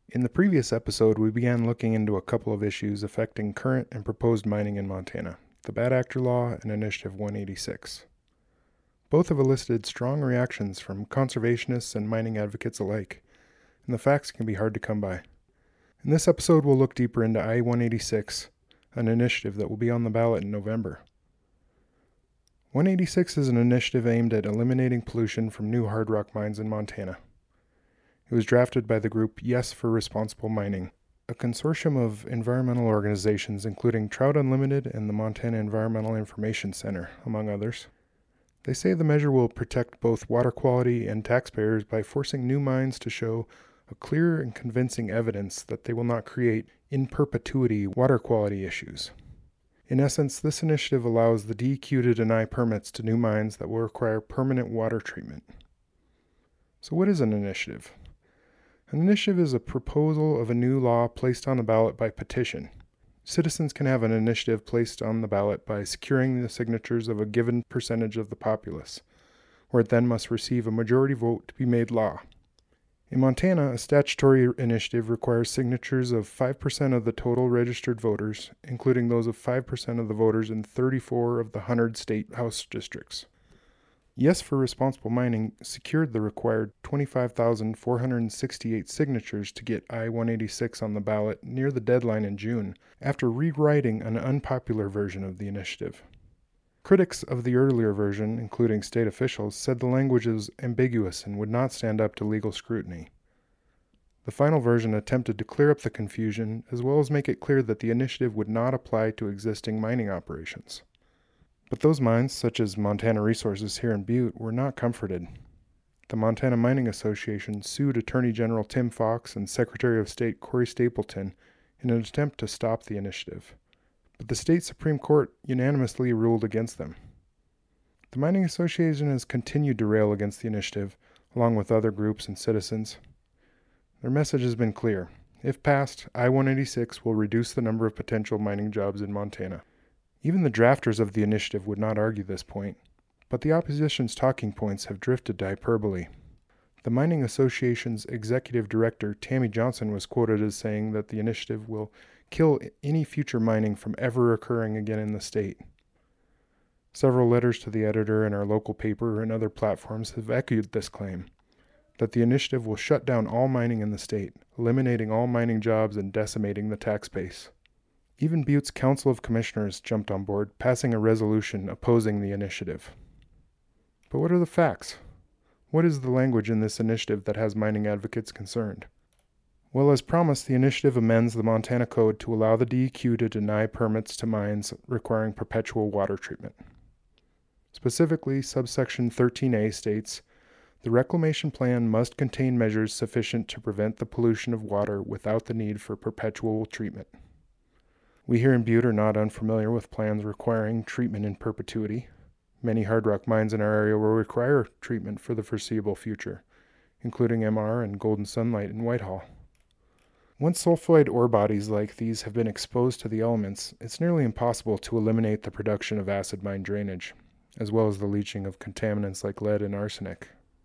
In the previous episode, we began looking into a couple of issues affecting current and proposed mining in Montana, the Bad Actor Law and Initiative 186. Both have elicited strong reactions from conservationists and mining advocates alike, and the facts can be hard to come by. In this episode, we'll look deeper into I-186, an initiative that will be on the ballot in November. 186 is an initiative aimed at eliminating pollution from new hard rock mines in Montana. It was drafted by the group Yes for Responsible Mining, a consortium of environmental organizations including Trout Unlimited and the Montana Environmental Information Center, among others. They say the measure will protect both water quality and taxpayers by forcing new mines to show a clear and convincing evidence that they will not create in perpetuity water quality issues. In essence, this initiative allows the DEQ to deny permits to new mines that will require permanent water treatment. So what is an initiative? An initiative is a proposal of a new law placed on the ballot by petition. Citizens can have an initiative placed on the ballot by securing the signatures of a given percentage of the populace, where it then must receive a majority vote to be made law. In Montana, a statutory initiative requires signatures of 5% of the total registered voters, including those of 5% of the voters in 34 of the 100 state house districts. Yes for Responsible Mining secured the required 25,468 signatures to get I-186 on the ballot near the deadline in June, after rewriting an unpopular version of the initiative. Critics of the earlier version, including state officials, said the language was ambiguous and would not stand up to legal scrutiny. The final version attempted to clear up the confusion, as well as make it clear that the initiative would not apply to existing mining operations. But those mines, such as Montana Resources here in Butte, were not comforted. The Montana Mining Association sued Attorney General Tim Fox and Secretary of State Corey Stapleton in an attempt to stop the initiative, but the state Supreme Court unanimously ruled against them. The Mining Association has continued to rail against the initiative, along with other groups and citizens. Their message has been clear. If passed, I-186 will reduce the number of potential mining jobs in Montana. Even the drafters of the initiative would not argue this point, but the opposition's talking points have drifted to hyperbole. The Mining Association's executive director, Tammy Johnson, was quoted as saying that the initiative will kill any future mining from ever occurring again in the state. Several letters to the editor in our local paper and other platforms have echoed this claim, that the initiative will shut down all mining in the state, eliminating all mining jobs and decimating the tax base. Even Butte's Council of Commissioners jumped on board, passing a resolution opposing the initiative. But what are the facts? What is the language in this initiative that has mining advocates concerned? Well, as promised, the initiative amends the Montana Code to allow the DEQ to deny permits to mines requiring perpetual water treatment. Specifically, subsection 13A states, "The reclamation plan must contain measures sufficient to prevent the pollution of water without the need for perpetual treatment." We here in Butte are not unfamiliar with plans requiring treatment in perpetuity. Many hard rock mines in our area will require treatment for the foreseeable future, including MR and Golden Sunlight in Whitehall. Once sulfide ore bodies like these have been exposed to the elements, it's nearly impossible to eliminate the production of acid mine drainage, as well as the leaching of contaminants like lead and arsenic.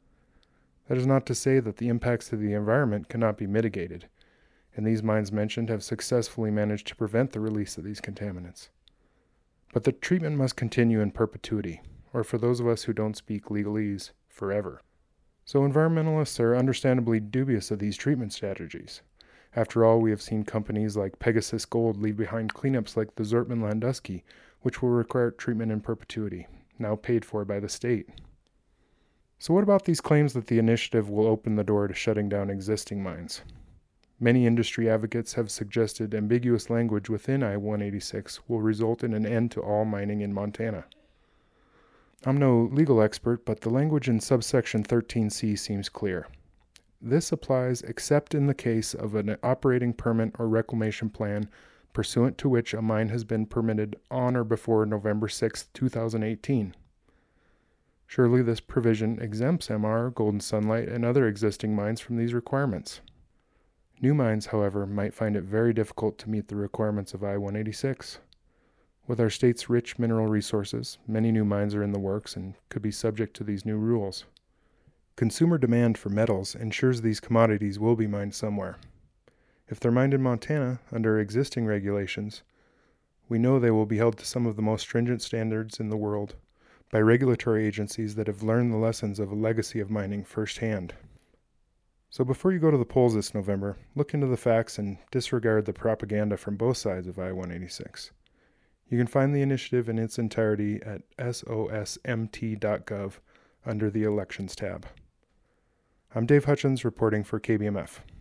That is not to say that the impacts to the environment cannot be mitigated, and these mines mentioned have successfully managed to prevent the release of these contaminants. But the treatment must continue in perpetuity, or for those of us who don't speak legalese, forever. So environmentalists are understandably dubious of these treatment strategies. After all, we have seen companies like Pegasus Gold leave behind cleanups like the Zortman Landusky, which will require treatment in perpetuity, now paid for by the state. So what about these claims that the initiative will open the door to shutting down existing mines? Many industry advocates have suggested ambiguous language within I-186 will result in an end to all mining in Montana. I'm no legal expert, but the language in subsection 13C seems clear. This applies except in the case of an operating permit or reclamation plan pursuant to which a mine has been permitted on or before November 6, 2018. Surely this provision exempts MR, Golden Sunlight, and other existing mines from these requirements. New mines, however, might find it very difficult to meet the requirements of I-186. With our state's rich mineral resources, many new mines are in the works and could be subject to these new rules. Consumer demand for metals ensures these commodities will be mined somewhere. If they're mined in Montana under existing regulations, we know they will be held to some of the most stringent standards in the world by regulatory agencies that have learned the lessons of a legacy of mining firsthand. So before you go to the polls this November, look into the facts and disregard the propaganda from both sides of I-186. You can find the initiative in its entirety at sosmt.gov under the Elections tab. I'm Dave Hutchins reporting for KBMF.